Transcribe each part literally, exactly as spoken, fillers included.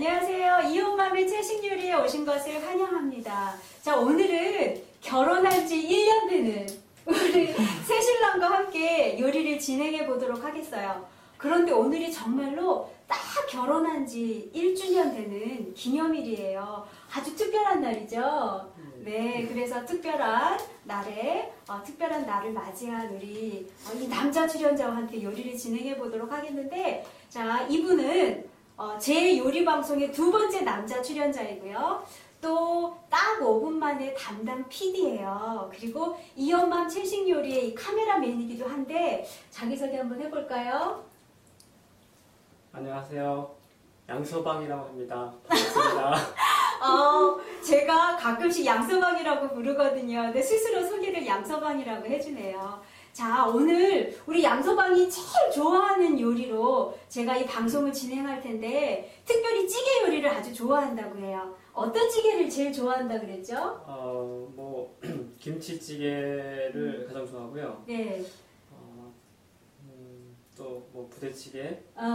안녕하세요. 이온맘의 채식 요리에 오신 것을 환영합니다. 자, 오늘은 결혼한 지 일 년 되는 우리 새신랑과 함께 요리를 진행해 보도록 하겠어요. 그런데 오늘이 정말로 딱 결혼한 지 일 주년 되는 기념일이에요. 아주 특별한 날이죠. 네, 그래서 특별한 날에 어, 특별한 날을 맞이한 우리 어, 이 남자 출연자와 함께 요리를 진행해 보도록 하겠는데, 자, 이분은 어, 제 요리 방송의 두 번째 남자 출연자이고요. 또 딱 오 분 만에 담당 피디예요. 그리고 이온맘 채식 요리의 이 카메라맨이기도 한데, 자기소개 한번 해볼까요? 안녕하세요. 양서방이라고 합니다. 반갑습니다. 어, 제가 가끔씩 양서방이라고 부르거든요. 근데 스스로 소개를 양서방이라고 해주네요. 자, 오늘 우리 양서방이 제일 좋아하는 요리로 제가 이 방송을 진행할 텐데, 특별히 찌개 요리를 아주 좋아한다고 해요. 어떤 찌개를 제일 좋아한다 그랬죠? 어, 뭐 김치찌개를 음. 가장 좋아하고요. 네. 어, 음, 또 뭐 부대찌개.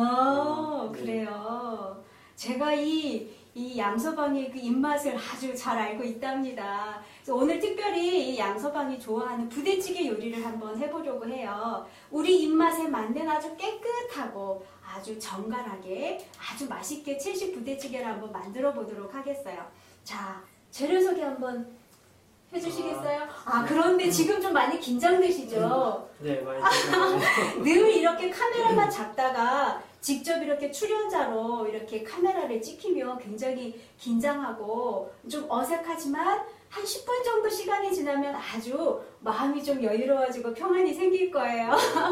어, 네. 그래요. 제가 이, 이 양서방의 그 입맛을 아주 잘 알고 있답니다. 그래서 오늘 특별히 이 양서방이 좋아하는 부대찌개 요리를 한번 해보려고 해요. 우리 입맛에 맞는 아주 깨끗하고 아주 정갈하게 아주 맛있게 채식 부대찌개를 한번 만들어 보도록 하겠어요. 자, 재료 소개 한번 해주시겠어요? 아, 그런데 지금 좀 많이 긴장되시죠? 네, 많이 드세요. 늘 이렇게 카메라만 잡다가 직접 이렇게 출연자로 이렇게 카메라를 찍히면 굉장히 긴장하고 좀 어색하지만 한 십 분 정도 시간이 지나면 아주 마음이 좀 여유로워지고 평안이 생길 거예요.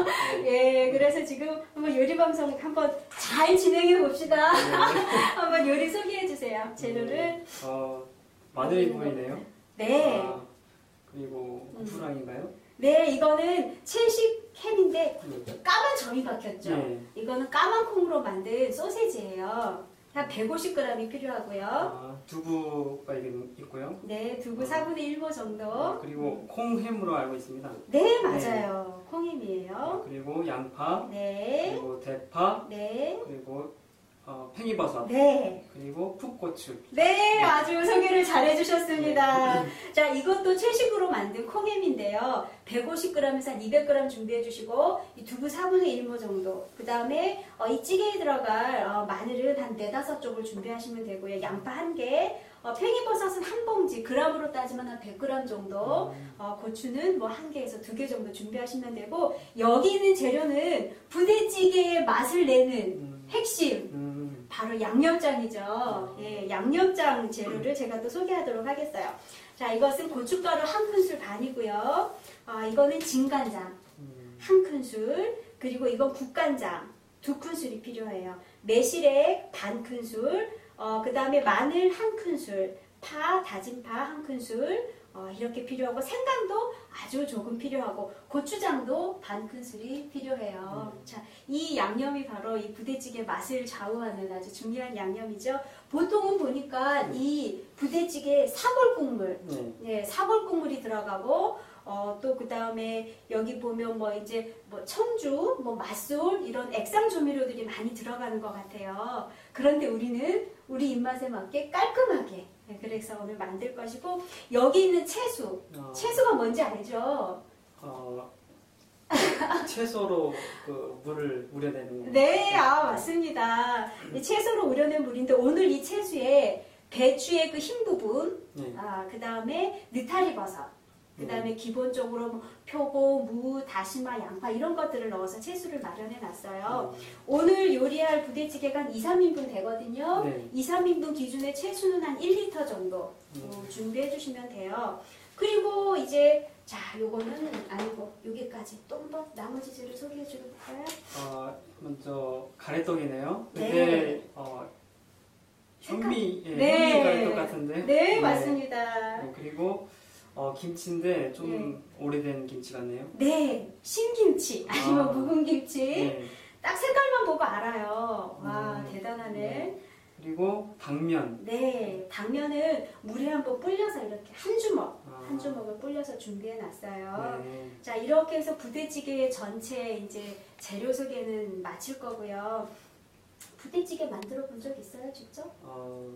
예, 그래서 지금 한번 요리 방송 한번 잘 진행해 봅시다. 네. 한번 요리 소개해 주세요. 재료를. 네. 어, 마늘이 보이네요. 네. 아, 그리고 고추랑인가요? 네, 이거는 채식 햄인데 네. 까만 점이 박혔죠. 네. 이거는 까만 콩으로 만든 소세지예요. 한 백오십 그램이 필요하고요. 아, 두부가 이게 있고요. 네, 두부 아. 사분의 일 호 정도. 아, 그리고 콩햄으로 알고 있습니다. 네, 맞아요. 콩햄이에요. 아, 그리고 양파, 네, 그리고 대파, 네, 그리고 어, 팽이버섯, 네. 그리고 풋고추. 네, 아주 소개를 잘 해주셨습니다. 자, 이것도 채식으로 만든 콩햄인데요. 백오십 그램에서 한 이백 그램 준비해 주시고, 이 두부 사분의 일 호 정도. 그 다음에 어, 이 찌개에 들어갈 어, 마늘은 한 네다섯 쪽을 준비하시면 되고요. 양파 한 개, 어, 팽이버섯은 한 봉지, 그램으로 따지면 한 백 그램 정도, 어, 고추는 뭐 한 개에서 두 개 정도 준비하시면 되고, 여기 있는 재료는 부대찌개의 맛을 내는 음. 핵심, 음. 바로 양념장이죠. 예, 양념장 재료를 제가 또 소개하도록 하겠어요. 자, 이것은 고춧가루 한 큰술 반이고요. 아, 이거는 진간장 음. 한 큰술, 그리고 이건 국간장 두 큰술이 필요해요. 매실액 반 큰술, 어, 그 다음에 마늘 한 큰술, 파, 다진 파 한 큰술, 어, 이렇게 필요하고, 생강도 아주 조금 필요하고, 고추장도 반 큰술이 필요해요. 음. 자, 이 양념이 바로 이 부대찌개 맛을 좌우하는 아주 중요한 양념이죠. 보통은 보니까 음. 이 부대찌개에 사골국물, 네. 네, 사골국물이 들어가고, 어, 또 그 다음에 여기 보면 뭐 이제 뭐 청주, 뭐 맛술 이런 액상 조미료들이 많이 들어가는 것 같아요. 그런데 우리는 우리 입맛에 맞게 깔끔하게, 네, 그래서 오늘 만들 것이고, 여기 있는 채소, 어, 채소가 뭔지 알죠? 어, 채소로 그 물을 우려내는 거. 네, 아, 맞습니다. 이 채소로 우려낸 물인데, 오늘 이 채소에 배추의 그 흰 부분, 네. 아, 그 다음에 느타리 버섯, 그 다음에 음. 기본적으로 뭐 표고, 무, 다시마, 양파 이런 것들을 넣어서 채소를 마련해 놨어요. 음. 오늘 요리할 부대찌개가 한 이, 삼 인분 되거든요. 네. 이, 삼 인분 기준의 채소는 한 일 리터 정도 음. 어, 준비해 주시면 돼요. 그리고 이제 자, 요거는 아니고 여기까지 또 한 번 나머지 재료 소개해 줄까요? 어, 먼저 가래떡이네요. 네. 근데 어, 현미, 예, 네. 현미 가래떡 같은데. 네, 맞습니다. 네, 그리고 어, 김치인데 좀 오래된 김치 같네요. 네, 신김치 아니면 아. 묵은 김치. 네. 딱 색깔만 보고 알아요. 와, 음, 대단하네. 네. 그리고 당면. 네, 당면은 물에 한번 불려서 이렇게 한 주먹, 아. 한 주먹을 불려서 준비해 놨어요. 네. 자, 이렇게 해서 부대찌개 전체 이제 재료 소개는 마칠 거고요. 부대찌개 만들어 본 적 있어요, 직접? 어,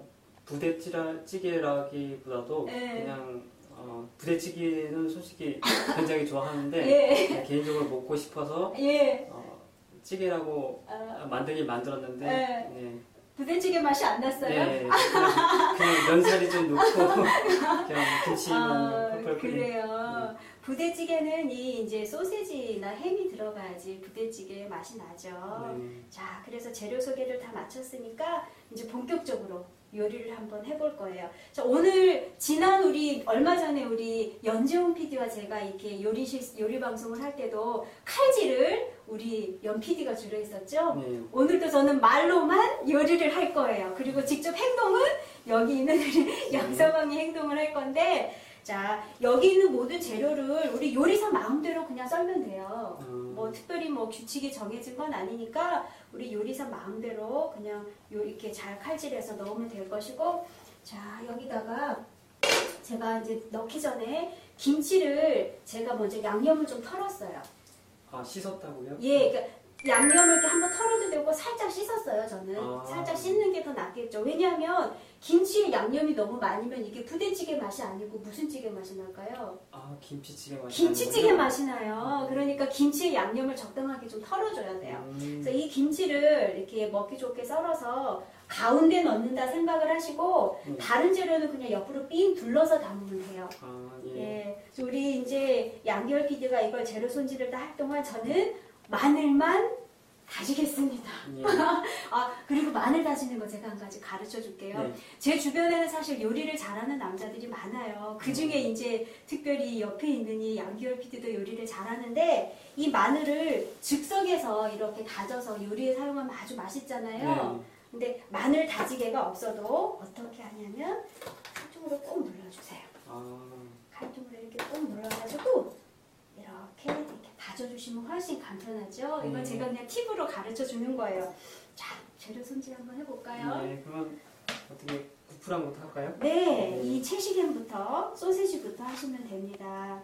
부대찌개라기보다도 네. 그냥 어, 부대찌개는 솔직히 굉장히 좋아하는데 예. 그냥 개인적으로 먹고 싶어서 예. 어, 찌개라고 아, 만들긴 만들었는데 네. 네. 부대찌개 맛이 안 났어요? 네, 그냥, 그냥 면사리 좀 넣고 그냥 김치만 아, 펄펄 끓인. 그래요. 부대찌개는 이 이제 소세지나 햄이 들어가야지 부대찌개 맛이 나죠. 네. 자, 그래서 재료 소개를 다 마쳤으니까 이제 본격적으로 요리를 한번 해볼 거예요. 자, 오늘 지난 우리 얼마 전에 우리 연재훈 피디와 제가 이렇게 요리 실 요리 방송을 할 때도 칼질을 우리 연 피디가 주로 했었죠. 네. 오늘도 저는 말로만 요리를 할 거예요. 그리고 직접 행동은 여기 있는 우리 양서방이 행동을 할 건데, 자, 여기 있는 모든 재료를 우리 요리사 마음대로 그냥 썰면 돼요. 음. 뭐 특별히 뭐 규칙이 정해진 건 아니니까 우리 요리사 마음대로 그냥 요 이렇게 잘 칼질해서 넣으면 될 것이고, 자, 여기다가 제가 이제 넣기 전에 김치를 제가 먼저 양념을 좀 털었어요. 아, 씻었다고요? 예, 그러니까 양념을 이렇게 한번 털어도 되고 살짝 씻었어요, 저는. 아. 살짝 씻는 게 더 낫겠죠. 왜냐하면 김치에 양념이 너무 많으면 이게 부대찌개 맛이 아니고 무슨 찌개 맛이 날까요? 아, 김치찌개 맛이 김치찌개 나는군요. 맛이 나요. 그러니까 김치에 양념을 적당하게 좀 털어줘야 돼요. 음. 그래서 이 김치를 이렇게 먹기 좋게 썰어서 가운데 넣는다 생각을 하시고 음. 다른 재료는 그냥 옆으로 삥 둘러서 담으면 돼요. 아, 예. 예, 그래서 우리 이제 양기열 피디가 이걸 재료 손질을 다 할 동안 저는 마늘만 다지겠습니다. 예. 아, 그리고 마늘 다지는 거 제가 한 가지 가르쳐 줄게요. 네. 제 주변에는 사실 요리를 잘하는 남자들이 많아요. 그 중에 이제 특별히 옆에 있는 이 양기열 피디도 요리를 잘하는데 이 마늘을 즉석에서 이렇게 다져서 요리에 사용하면 아주 맛있잖아요. 네. 근데 마늘 다지개가 없어도 어떻게 하냐면 칼통으로 꼭 눌러주세요. 아, 칼통으로 이렇게 꼭 눌러가지고 이렇게 이렇게 다져주시면 훨씬 간편하죠. 이건 네. 제가 그냥 팁으로 가르쳐 주는 거예요. 자, 재료 손질 한번 해볼까요? 네. 그러면 어떻게 구프랑 부터 할까요? 네, 이 채식햄부터 소세지부터 하시면 됩니다.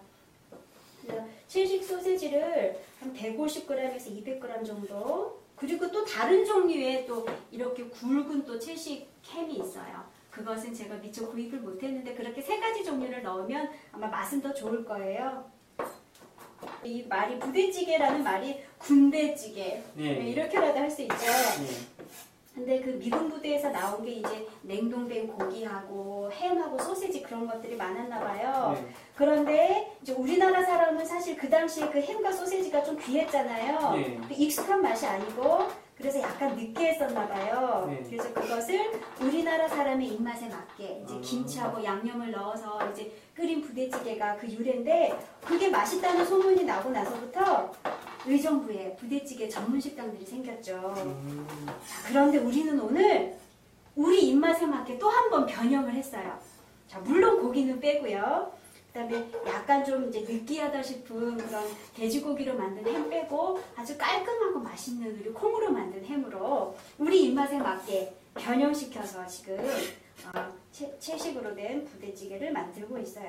그래서 채식 소세지를 한 백오십 그램에서 이백 그램 정도. 그리고 또 다른 종류의 또 이렇게 굵은 또 채식 햄이 있어요. 그것은 제가 미처 구입을 못했는데 그렇게 세 가지 종류를 넣으면 아마 맛은 더 좋을 거예요. 이 말이 부대찌개라는 말이 군대찌개 네. 네, 이렇게라도 할 수 있죠. 네. 근데 그 미군 부대에서 나온 게 이제 냉동된 고기하고 햄하고 소세지 그런 것들이 많았나 봐요. 네. 그런데 이제 우리나라 사람은 사실 그 당시에 그 햄과 소세지가 좀 귀했잖아요. 네. 그 익숙한 맛이 아니고 그래서 약간 느끼했었나 봐요. 네. 그래서 그것을 우리나라 사람의 입맛에 맞게 이제 아. 김치하고 양념을 넣어서 이제 끓인 부대찌개가 그 유래인데 그게 맛있다는 소문이 나고 나서부터 의정부에 부대찌개 전문 식당들이 생겼죠. 음. 자, 그런데 우리는 오늘 우리 입맛에 맞게 또 한 번 변형을 했어요. 자, 물론 고기는 빼고요. 그다음에 약간 좀 이제 느끼하다 싶은 그런 돼지고기로 만든 햄 빼고 아주 깔끔하고 맛있는 우리 콩으로 만든 햄으로 우리 입맛에 맞게 변형시켜서 지금 어, 채, 채식으로 된 부대찌개를 만들고 있어요.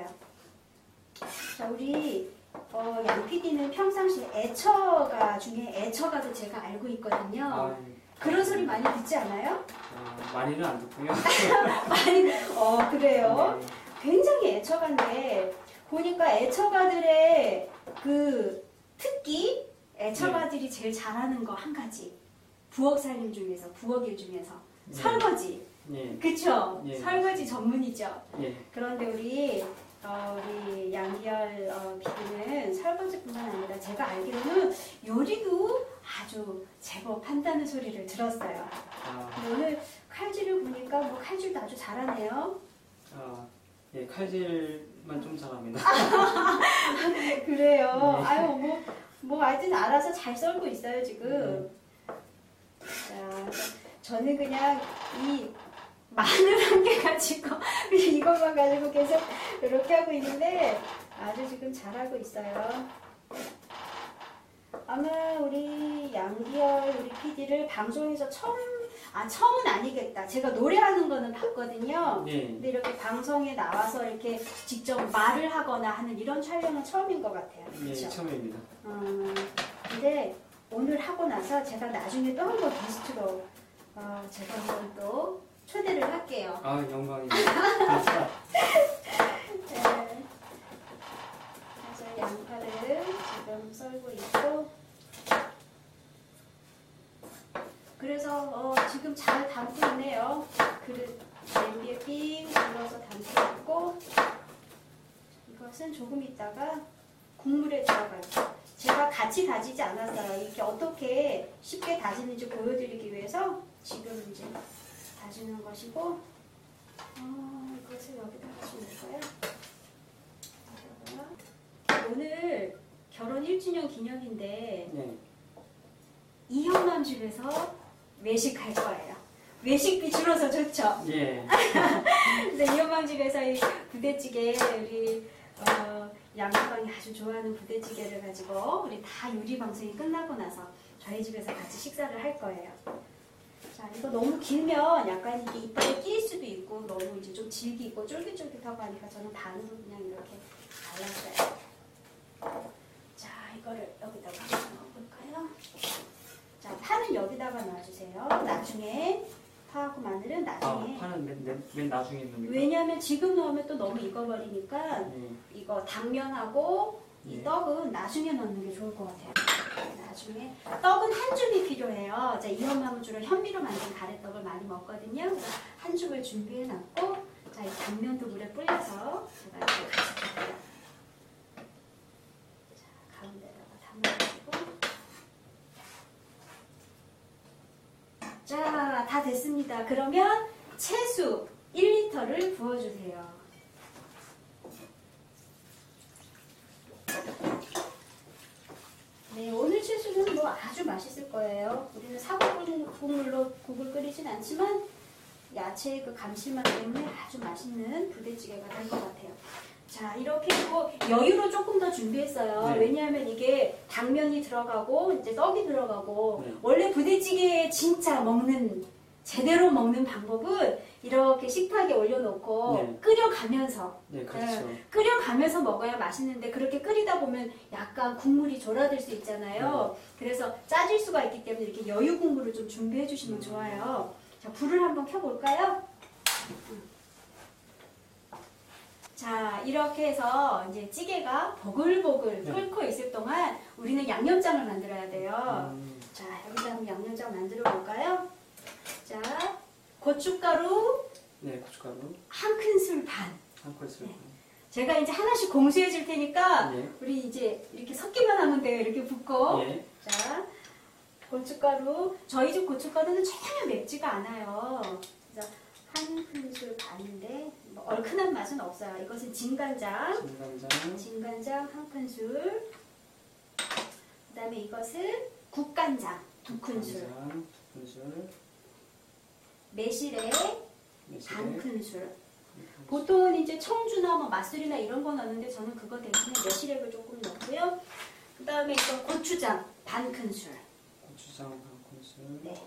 자, 우리 어, 양 피디는 평상시에 애처가 중에 애처가도 제가 알고 있거든요. 아, 그런 소리 많이 듣지 않아요? 아, 많이는 안 듣고요. 많이, 어, 그래요? 네. 굉장히 애처가인데, 보니까 애처가들의 그 특기, 애처가들이 제일 잘하는 거 한 가지. 부엌 살림 중에서, 부엌 일 중에서. 네. 설거지. 예. 그쵸? 예. 설거지 전문이죠. 예. 그런데 우리, 어, 우리 양기열 어, 피디는 설거지뿐만 아니라 제가 알기로는 요리도 아주 제법 한다는 소리를 들었어요. 아, 근데 오늘 칼질을 보니까 뭐 칼질도 아주 잘하네요. 아, 예, 칼질만 좀 잘합니다. 그래요. 네. 아유, 뭐, 뭐 하여튼 알아서 잘 썰고 있어요, 지금. 네. 자, 저는 그냥 이 마늘 한 개 가지고, 이것만 가지고 계속 이렇게 하고 있는데, 아주 지금 잘하고 있어요. 아마 우리 양기열 우리 피디를 방송에서 처음, 아, 처음은 아니겠다. 제가 노래하는 거는 봤거든요. 네. 근데 이렇게 방송에 나와서 이렇게 직접 말을 하거나 하는 이런 촬영은 처음인 것 같아요. 예, 그렇죠? 처음입니다. 음, 근데 오늘 하고 나서 제가 나중에 또 한 번 게스트로 어, 제가 한번 또 초대를 할게요. 아, 영광입니다. 네. 그래서 양파를 지금 썰고 있고, 그래서 어, 지금 잘 담고 있네요. 그릇 냄비에 삥 둘러서 담고 있고, 이것은 조금 있다가 국물에 들어가요. 제가 같이 다지지 않았어요. 이렇게 어떻게 쉽게 다지는지 보여드리기 위해서 지금 이제 다지는 것이고, 어, 이것을 여기다가 좀 넣어요. 오늘 결혼 일 주년 기념인데 네. 이형맘 집에서 외식할 거예요. 외식비 줄어서 좋죠. 예. 그래서 이형맘 집에서 이 부대찌개 우리 어, 양파방이 아주 좋아하는 부대찌개를 가지고 우리 다 요리 방송이 끝나고 나서 저희 집에서 같이 식사를 할 거예요. 자, 이거 너무 길면 약간 이게 이빨에 끼일 수도 있고 너무 이제 좀 질기고 쫄깃쫄깃하고 하니까 저는 반으로 그냥 이렇게 잘랐어요. 자, 이거를 여기다가 넣어볼까요? 자, 파는 여기다가 놔주세요. 나중에 파하고 마늘은 아, 나중에. 파는 맨, 맨, 맨 나중에 넣는 거. 왜냐하면 지금 넣으면 또 너무 익어버리니까 예. 이거 당면하고 이 예. 떡은 나중에 넣는 게 좋을 것 같아요. 나중에 떡은 한 줌이 필요해요. 자, 이엄마는 주로 현미로 만든 가래떡을 많이 먹거든요. 그래서 한 줌을 준비해놨고, 자, 이 당면도 물에 불려서 제가 이렇게 같이 볼게요. 자, 가운데다가 담아주고. 자, 다 됐습니다. 그러면 채수 일 리터를 부어주세요. 네, 오늘 채수는 뭐 아주 맛있을 거예요. 우리는 사골국물로 국을 끓이진 않지만 야채의 그 감칠맛 때문에 아주 맛있는 부대찌개가 될 것 같아요. 자, 이렇게 뭐 여유로 조금 더 준비했어요. 네. 왜냐하면 이게 당면이 들어가고 이제 떡이 들어가고 네. 원래 부대찌개 진짜 먹는 제대로 먹는 방법은 이렇게 식탁에 올려놓고 네. 끓여가면서 네, 그렇죠. 끓여가면서 먹어야 맛있는데 그렇게 끓이다 보면 약간 국물이 졸아들 수 있잖아요. 네. 그래서 짜질 수가 있기 때문에 이렇게 여유 국물을 좀 준비해 주시면 음. 좋아요. 자, 불을 한번 켜볼까요? 자, 이렇게 해서 이제 찌개가 보글보글 네. 끓고 있을 동안 우리는 양념장을 만들어야 돼요. 음, 자, 여기다 한번 양념장 만들어 볼까요? 자, 고춧가루 네, 고춧가루 한 큰술 반. 한 큰술. 네. 제가 이제 하나씩 공수해 줄 테니까 예. 우리 이제 이렇게 섞기만 하면 돼요. 이렇게 붓고. 예. 자, 고춧가루. 저희 집 고춧가루는 전혀 맵지가 않아요. 그래서 한 큰술 반인데 뭐 얼큰한 맛은 없어요. 이것은 진간장. 진간장. 진간장 한 큰술. 그 다음에 이것은 국간장 두 큰술. 간장 두 큰술. 매실에 매실에 반 큰술. 한 큰술. 보통은 이제 청주나 뭐 맛술이나 이런 거 넣는데 저는 그거 대신에 매실액을 조금 넣고요. 그 다음에 이거 고추장 반 큰술. 고추장 한 큰술. 네.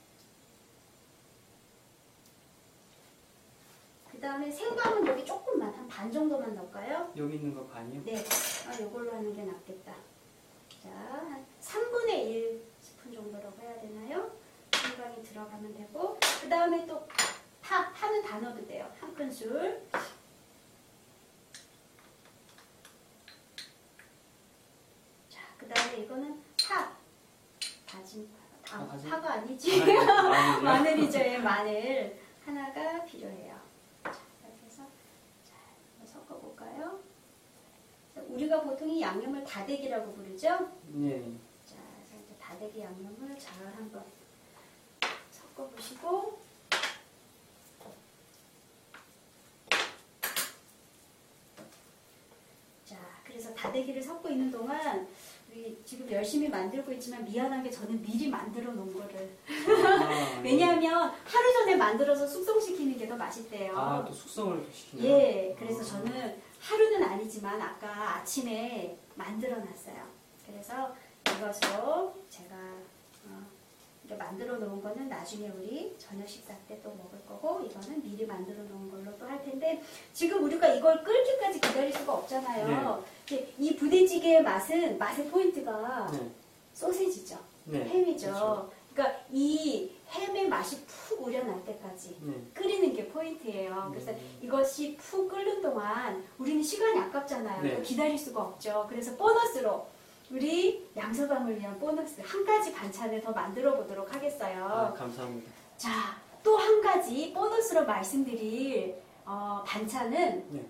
그 다음에 생강은 여기 조금만 한 반 정도만 넣을까요? 여기 있는 거 반이요? 네. 아, 이걸로 하는 게 낫겠다. 자, 한 삼분의 일 스푼 정도라고 해야 되나요? 생강이 들어가면 되고, 그 다음에 또 파, 파는 다 넣어도 돼요. 한 큰술. 자, 그 다음에 이거는 파. 다진 파. 아, 아, 다진- 파가 아니지. 마늘, 마늘이요? 마늘이죠. 예, 마늘. 하나가 필요해요. 자, 이렇게 해서 자, 한번 섞어볼까요? 자, 우리가 보통 이 양념을 다대기라고 부르죠? 예. 자, 그래서 이제 다대기 양념을 잘 한번 섞어보시고, 자, 그래서 다대기를 섞고 있는 동안 우리 지금 열심히 만들고 있지만 미안하게 저는 미리 만들어 놓은 거를 아, 왜냐하면 하루 전에 만들어서 숙성시키는 게 더 맛있대요. 아, 또 숙성을 시키네요. 예, 그래서 아. 저는 하루는 아니지만 아까 아침에 만들어 놨어요. 그래서 이것으로 제가 어, 이렇게 만들어 놓은 거는 나중에 우리 저녁 식사 때 또 먹을 거고, 이거는 미리 만들어 놓은 걸로 또 할 텐데, 지금 우리가 이걸 끓기까지 기다릴 수가 없잖아요. 이제 이 부대찌개의 맛은, 맛의 포인트가 네. 소세지죠. 네. 햄이죠. 그렇죠. 그러니까 이 햄의 맛이 푹 우려날 때까지 네. 끓이는 게 포인트예요. 그래서 음. 이것이 푹 끓는 동안 우리는 시간이 아깝잖아요. 네. 기다릴 수가 없죠. 그래서 보너스로 우리 양서방을 위한 보너스 한 가지 반찬을 더 만들어 보도록 하겠어요. 아, 감사합니다. 자, 또 한 가지 보너스로 말씀드릴 어, 반찬은 네.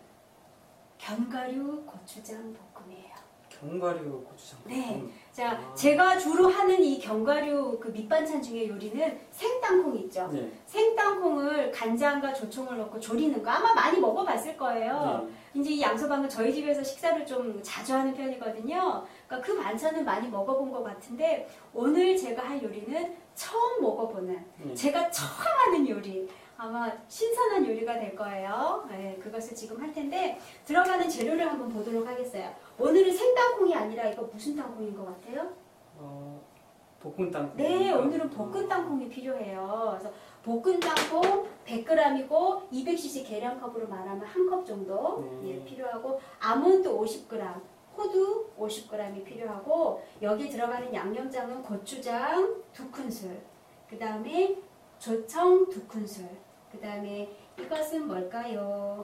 견과류 고추장 볶음이에요. 견과류 고추장. 네. 음. 자, 아. 제가 주로 하는 이 견과류 그 밑반찬 중에 요리는 생땅콩 있죠. 네. 생땅콩을 간장과 조청을 넣고 조리는 거 아마 많이 먹어봤을 거예요. 네. 이제 이 양서방은 저희 집에서 식사를 좀 자주 하는 편이거든요. 그러니까 그 반찬은 많이 먹어본 것 같은데 오늘 제가 할 요리는 처음 먹어보는 네. 제가 처음 하는 요리 아마 신선한 요리가 될 거예요. 네, 그것을 지금 할 텐데 들어가는 재료를 한번 보도록 하겠어요. 오늘은 생땅콩이 아니라 이거 무슨 땅콩인 것 같아요? 어, 볶은 땅콩. 네, 오늘은 볶은 땅콩이 필요해요. 그래서 볶은 땅콩 백 그램이고 이백 씨씨 계량컵으로 말하면 한 컵 정도 네. 예, 필요하고 아몬드 오십 그램, 호두 오십 그램이 필요하고 여기에 들어가는 양념장은 고추장 두 큰술, 그 다음에 조청 두 큰술, 그 다음에 이것은 뭘까요?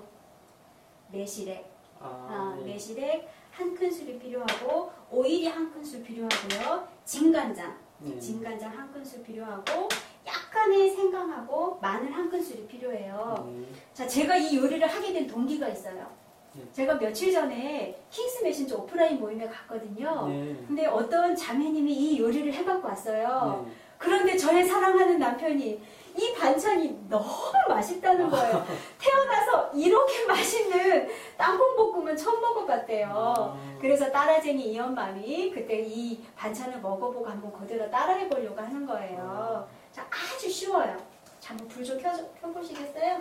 매실액. 아, 아, 네. 매실액 한 큰술이 필요하고 오일이 한 큰술 필요하고요. 진간장, 네. 진간장 한 큰술 필요하고 약간의 생강하고 마늘 한 큰술이 필요해요. 네. 자, 제가 이 요리를 하게 된 동기가 있어요. 네. 제가 며칠 전에 킹스 메신저 오프라인 모임에 갔거든요. 네. 근데 어떤 자매님이 이 요리를 해갖고 왔어요. 네. 그런데 저의 사랑하는 남편이 이 반찬이 너무 맛있다는 거예요. 태어나서 이렇게 맛있는 땅콩볶음은 처음 먹어봤대요. 아. 그래서 따라쟁이 이연맘이 그때 이 반찬을 먹어보고 한번 그대로 따라해보려고 하는 거예요. 자, 아주 쉬워요. 자, 한번 불 좀 켜보시겠어요?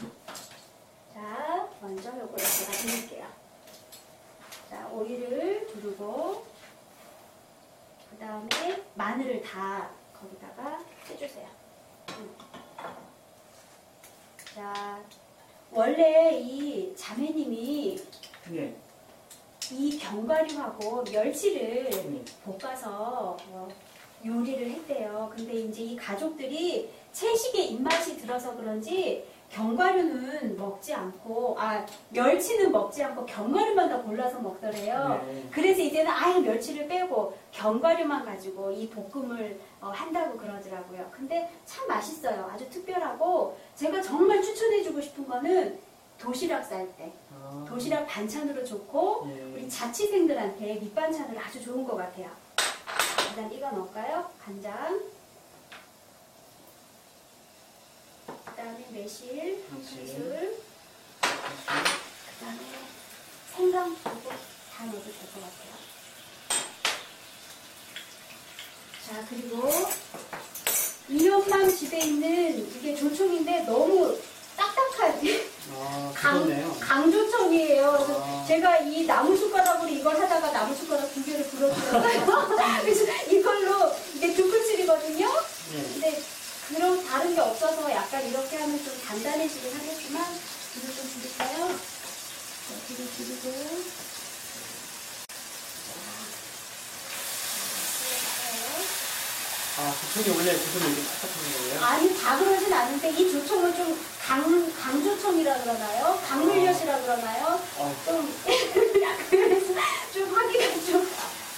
자, 먼저 요거를 제가 드릴게요. 자, 오일을 두르고 그 다음에 마늘을 다 거기다가 해주세요. 음. 자, 원래 이 자매님이 네. 이 견과류하고 멸치를 네. 볶아서 뭐 요리를 했대요. 근데 이제 이 가족들이 채식에 입맛이 들어서 그런지 견과류는 먹지 않고, 아, 멸치는 먹지 않고 견과류만 다 골라서 먹더래요. 네. 그래서 이제는 아예 멸치를 빼고 견과류만 가지고 이 볶음을 어, 한다고 그러더라고요. 근데 참 맛있어요. 아주 특별하고 제가 정말 추천해주고 싶은 거는 도시락 쌀 때. 아. 도시락 반찬으로 좋고 네. 우리 자취생들한테 밑반찬으로 아주 좋은 것 같아요. 일단 이거 넣을까요? 간장. 그 다음에 매실 한 매실. 큰술. 그 다음에 생강 그리고 다 넣어도 될 것 같아요. 자, 그리고 이연맘 집에 있는 이게 조청인데 너무 딱딱하지? 아, 강, 그렇네요. 강조청이에요. 그래서 아. 제가 이 나무 숟가락으로 이걸 하다가 나무 숟가락 두 개를 부러뜨렸어요. 그래서 이걸로 이게 두 큰술이거든요. 네. 근데 그런 다른 게 없어서 약간 이렇게 하면 좀 단단해지긴 하겠지만 이거 좀 줄일까요? 이렇게 줄이고 아, 조청이 원래 조청이 이렇게 딱딱한 거예요? 아니 다 그러진 않은데 이 조청은 좀 강, 강조청이라 그러나요? 강물엿이라 그러나요? 아, 좀 그래서 좀 하기가 좀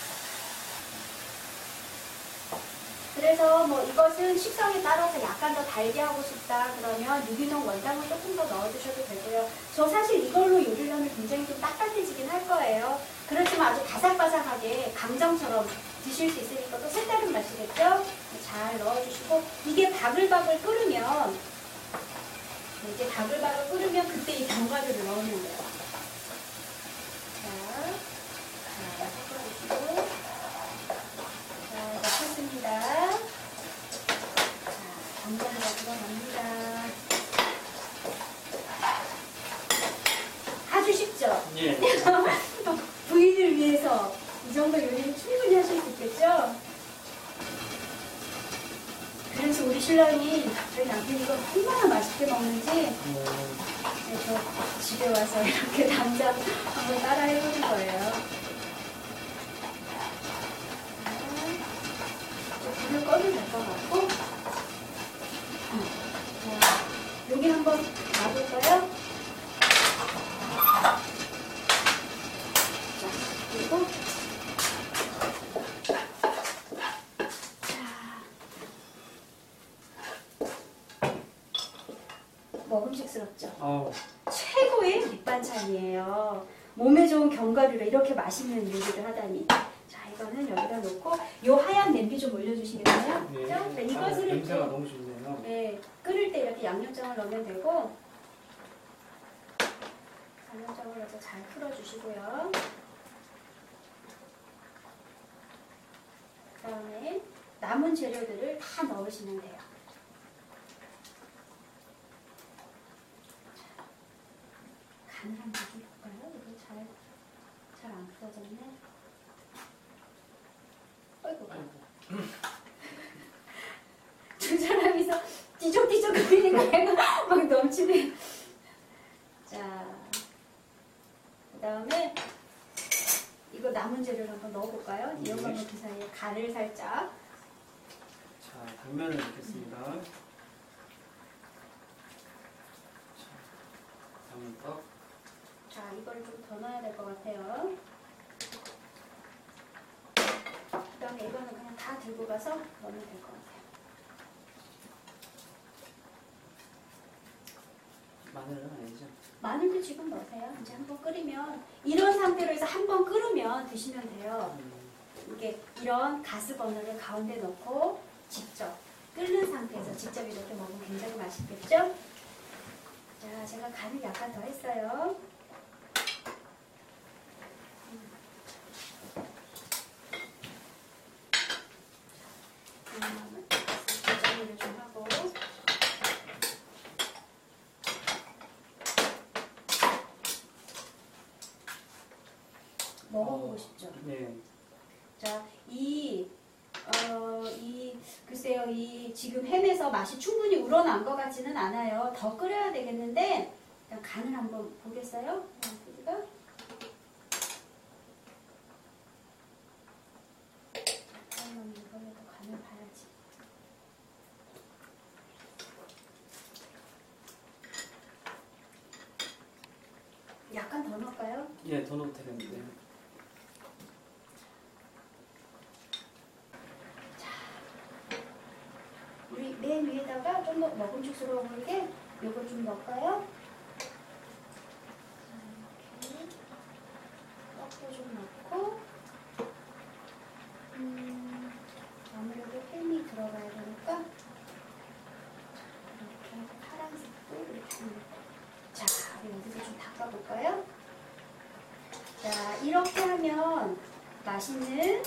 그래서 뭐 이것은 식성에 따라서 약간 더 달게 하고 싶다 그러면 유기농 원당을 조금 더 넣어주셔도 되고요. 저 사실 이걸로 요리를 하면 굉장히 좀 딱딱해지긴 할 거예요. 그렇지만 아주 바삭바삭하게 강정처럼 드실 수 있으니까 또 색다른 맛이겠죠? 잘 넣어주시고 이게 바글바글 끓으면 이제 바글바글 끓으면 그때 이 견과류를 넣는 거예요. 자, 자, 섞어주시고 자, 넣겠습니다. 자, 견과류가 들어갑니다. 아주 쉽죠? 예. 부인을 위해서 이 정도 요리는 충분히 하실 수 있겠죠? 그래서 우리 신랑이 저희 남편이 이거 얼마나 맛있게 먹는지 어, 네, 저 집에 와서 이렇게 당장 한번 따라 해보는 거예요. 자, 불을 꺼도 될 것 같고 먹음직스럽죠? 어, 최고의 밑반찬이에요. 몸에 좋은 견과류를 이렇게 맛있는 요리를 하다니. 자, 이거는 여기다 놓고 요 하얀 냄비 좀 올려주시겠어요? 네. 자, 아, 이것을 냄새가 이렇게 너무 좋네요. 네, 끓일 때 이렇게 양념장을 넣으면 되고 양념장을 넣어서 잘 풀어주시고요. 그 다음에 남은 재료들을 다 넣으시면 돼요. 간을 한번 좀 볼까요? 이거 잘, 잘 안 풀어졌네. 어이구. 두 사람이서 뒤적뒤적 거리니까 애가 막 넘치네. 자, 그 다음에 이거 남은 재료를 한번 넣어볼까요? 네. 이용하면 그 사이에 간을 살짝. 자, 당면을 넣겠습니다. 자, 당면떡. 자, 이거를 좀 더 넣어야 될 것 같아요. 그 다음에 이거는 그냥 다 들고 가서 넣으면 될 것 같아요. 마늘은 아니죠? 마늘도 지금 넣으세요. 이제 한번 끓이면 이런 상태로 해서 한번 끓으면 드시면 돼요. 음, 이게 이런 가스버너를 가운데 넣고 직접 끓는 상태에서 직접 이렇게 먹으면 굉장히 맛있겠죠? 자, 제가 간을 약간 더 했어요. 음, 조정을 좀 하고. 먹어보고 싶죠? 네. 자, 이, 어, 이, 글쎄요, 이 지금 햄에서 맛이 충분히 우러난 것 같지는 않아요. 더 끓여야 되겠는데, 일단 간을 한번 보겠어요? 우리가? 잠깐만, 이번에도 간을 봐야지. 약간 더 넣을까요? 예, 더 넣어도 되겠는데. 우리 맨 위에다가 좀 더 먹음직스러워 보이게 요걸 좀 넣을까요? 자, 이렇게 떡도 좀 넣고 음, 아무래도 햄이 들어가야 되니까 이렇게 파란색도 이렇게 넣고 자, 우리 여기서 좀 닦아볼까요? 자, 이렇게 하면 맛있는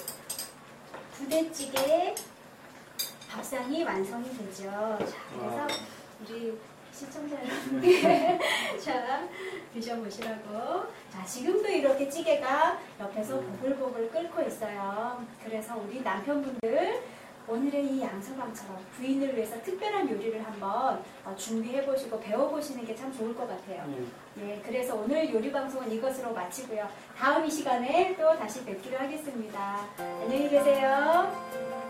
부대찌개 밥상이 완성이 되죠. 자, 그래서 와. 우리 시청자 여러분께 자, 드셔보시라고. 자, 지금도 이렇게 찌개가 옆에서 보글보글 끓고 있어요. 그래서 우리 남편분들 오늘의 이 양서방처럼 부인을 위해서 특별한 요리를 한번 준비해보시고 배워보시는 게 참 좋을 것 같아요. 예. 네, 그래서 오늘 요리 방송은 이것으로 마치고요. 다음 이 시간에 또 다시 뵙기로 하겠습니다. 안녕히 계세요.